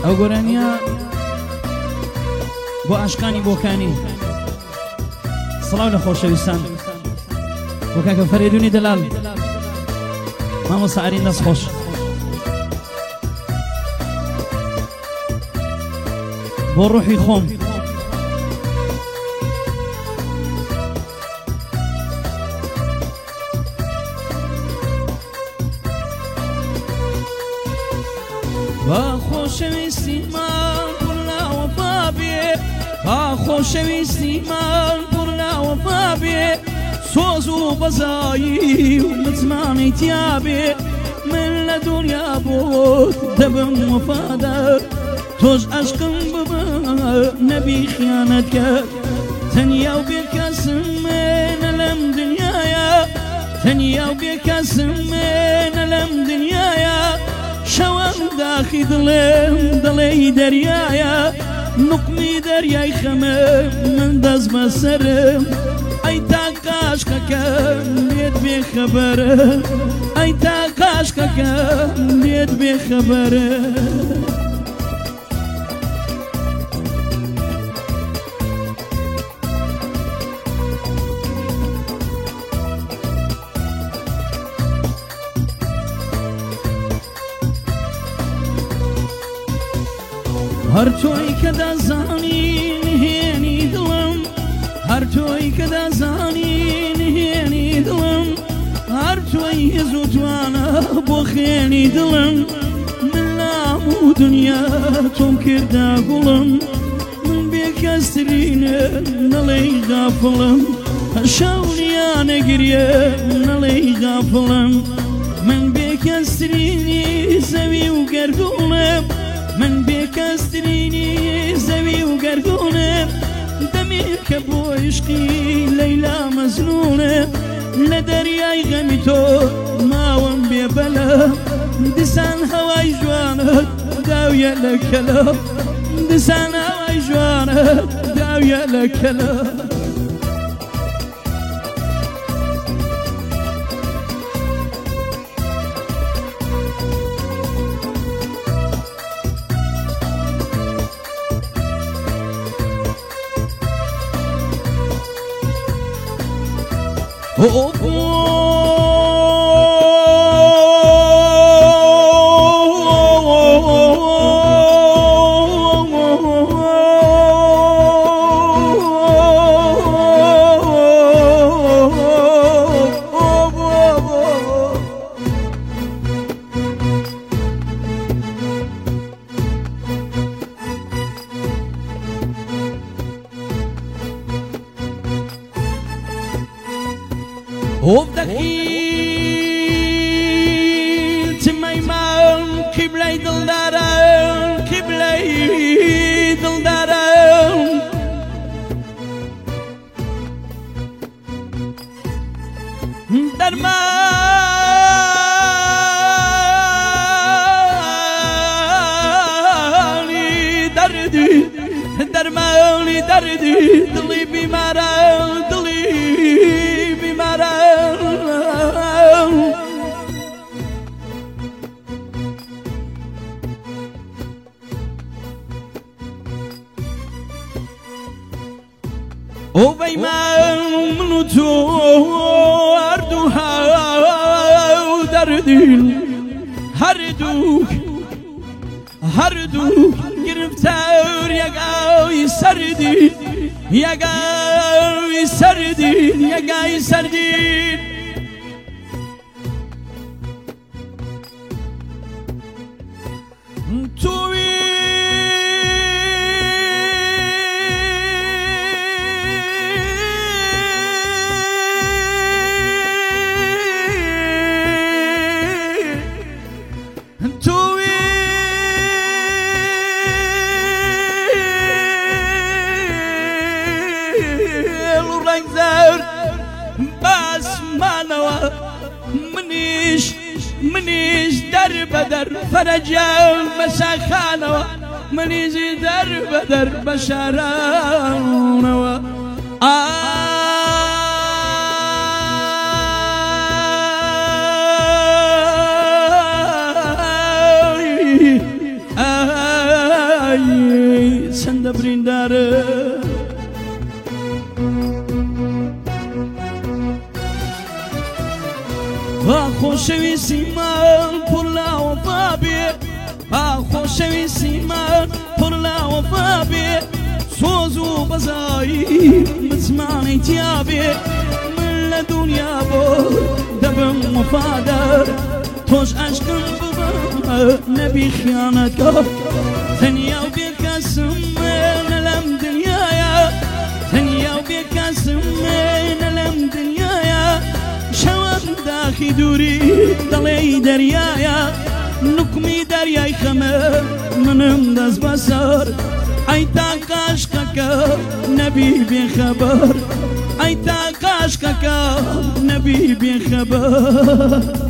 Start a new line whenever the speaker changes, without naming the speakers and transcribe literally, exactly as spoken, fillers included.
ئەو گۆرانیە بۆ عاشقانی بۆکانی سڵاو لە خۆشەویستان بۆ کاکە فەرێدونی دەلال مامۆستا ئارین دەست خۆش بۆ ڕوحی خۆم با خۆشەویستی من پڕ لاوەفا بێ با خۆشەویستی من پڕ لاوەفا بێ سۆز و بەزایی و مزمانەی تیا بێ من لە دنیا بۆت دەبم وەفادار تۆش عەشقم ببە نەبی خیانەت کرد تەنیا و بێ کەسم منە لەم دنیایە تەنیا و بێ کەسم منە لەم دنیایە شەوەم داخی دڵێم دڵێی دەریایە نوقمی دەریای خەمە من دەست بەسەرم ئەی تا قاشقەکەم لێت بێخەبەرە ئەی تا قاشقەکەم لێت بێخەبەرە هەر تۆی کە دەزانی نهێنی دڵم هەر تۆی کە دەزانی نهێنی دڵم هەر تۆی هێز و توانە بۆ خێنی دڵم من لام و دنیا تۆم کردا گوڵم من بێکەسترینە نەڵێی غافڵم شەونیا نەگریە نەڵێی غافڵم من بێکەسترینی زەوی و گەردوڵم من بێکەسترینی زەوی و گەردوونم دەمێ کە بۆ عشقی لەیلا مەزنونم لە دەریای غەمی تۆ ماوەم بێبەلە دسان هەوای جوانت داویە لە کەلە دسان هەوای جوانت داویە لە کەلە Oh, Of the hill to my mount, Kiblay Dildaran, Kiblay Dildaran. Darmani dardi, darmani dardi, dili bimara, dili bimara. O beyman tu ardu ha dardin harduk harduk giriftar yagawi sardin yagawi sardin yagawi sardin tu منيش منيش در بدر فرجا مساخانوا منيش در بدر بشارانوا آي آي خۆشەویستی من پڕ لە وەفا بێ خۆشەویستی من پڕ لە وەفا بێ سۆز و بەزایی مزمانەی تیا بێ من لە دنیا بۆ دەبم وەفادار تۆش عەشقم ببە نەبی خیانەتکار تەنیا و بێ کەسم منە لەم دنیایە تەنیا و بێ کەسم منە لەم دنیایە شەوەم داخی دووری دەڵێی دەریایە نوکمی دەریای خەمە منم دەست بەسەر ئەی تا قاشقەکە نەبی بێخەبەر ئەی تا قاشقەکە نەبی بێخەبەر